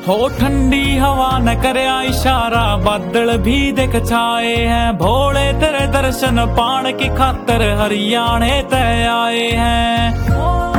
हो ठंडी हवा न करे इशारा, बादल भी देख छाए हैं। भोले तेरे दर्शन पाण की खातर हरियाणे तय आए हैं।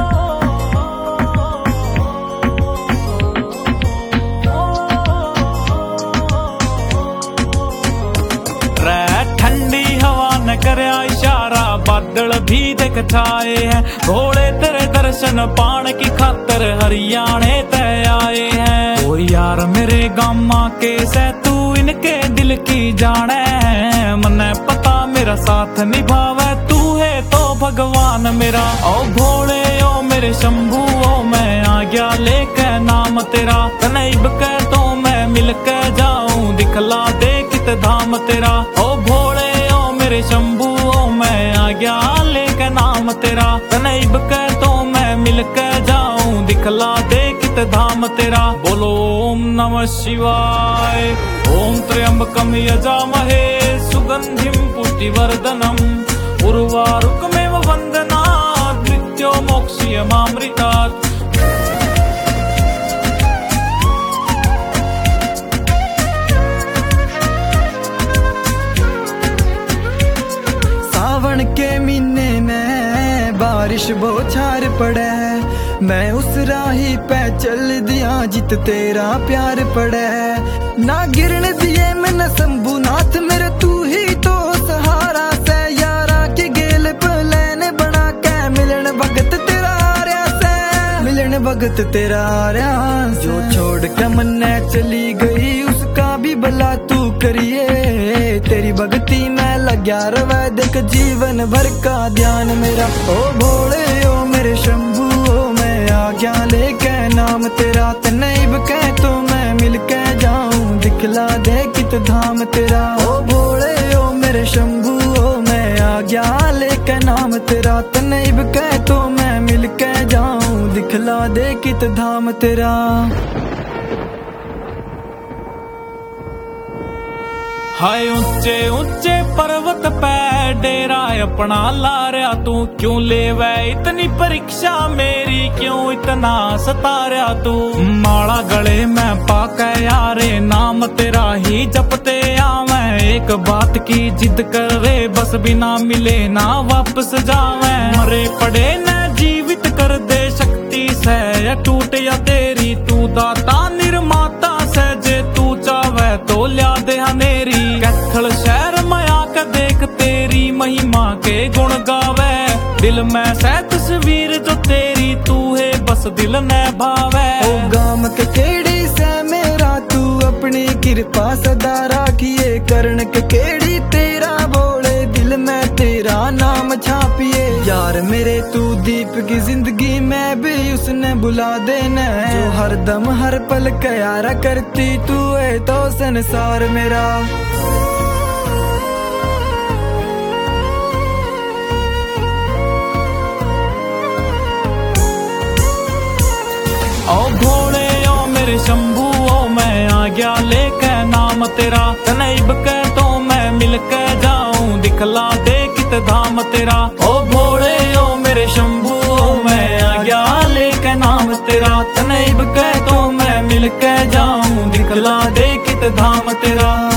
ठंडी हवा न करे इशारा, बादल भी देख छाए हैं। भोले तेरे दर्शन पाण की खातर हरियाणे तय आए हैं। ओ यार मेरे गामा के से तू इनके दिल की जाने है। मने पता मेरा साथ निभावे तू है तो भगवान मेरा। ओ भोले ओ मेरे शंभू ओ मैं आ गया लेके नाम तेरा। तनैब के तो मैं मिल के जाऊं, दिखला दे कित धाम तेरा। ओ भोले ओ मेरे शंभू ओ मैं आ गया लेके नाम तेरा। तनैब के तो मैं मिल के जाऊं, दिखला दे कित धाम तेरा। बोलो ओम नमः शिवाय। ओम त्र्यंबकम यजामहे सुगंधिम पुष्टिवर्धनम। उर्वारुकमेव वंदनात् मृत्यो मोक्ष्यमामृतात्। सावन के महीने में बारिश बौछार पड़े, मैं उस राही पे चल दिया जित तेरा प्यार पड़े। ना गिरने दिए मैं न शंभुनाथ मेरे तू ही तो सहारा से। यारा की गेल प्लान बना के मिलन भगत तेरा आर्या से। मिलन भगत तेरा आर्या जो छोड़ के मन्ने चली गई उसका भी भला तू करिए। तेरी भक्ति में लग्या रवे देख जीवन भर का ध्यान मेरा। ओ भोले ओ मेरे शंभू ओ मैं आ गया लेके नाम तेरा। तनैब के तो मैं मिल के जाऊं, दिखला दे कित धाम तेरा। ओ भोले ओ मेरे शंभू ओ मैं आ गया लेके नाम तेरा। तनैब के तो मैं मिल के जाऊं, दिखला दे कित धाम तेरा। हाय ऊंचे ऊंचे पर्वत पे डेरा अपना ला रहा तू। क्यों ले वे इतनी परीक्षा मेरी, क्यों इतना सता रहा तू। माला गले में पाके यारे नाम तेरा ही जपते आवे। एक बात की जिद कर रे बस बिना मिले ना वापस जावे। मरे पड़े न जीवित कर दे शक्ति से या टूट या तेरी तू दाता निर्माता से। जे तू चावे तो ल्या दे हनेरी। कैथल शहर में आकर देख तेरी महिमा के गुण गावे। दिल में से तस्वीर जो तेरी तू है बस दिल न भावे। ओ गाम के केड़ी से मेरा तू अपनी कृपा सदा राखिए। कर्ण के केड़ी तेरा बोले दिल में तेरा नाम छापिए। यार मेरे तू दीप की जिंदगी में भी उसने बुला देना। जो हर दम हर पल क्यारा करती तू है तो संसार मेरा। ओ भोले ओ मेरे शंभू ओ मैं आ गया लेके नाम तेरा। तनैब के तो मैं मिल के जाऊं, दिखला दे कित धाम तेरा। ओ भोले ओ मेरे शंभू ओ मैं आ गया लेके नाम तेरा। तनैब के तो मैं मिल के जाऊं, दिखला दे कित धाम तेरा।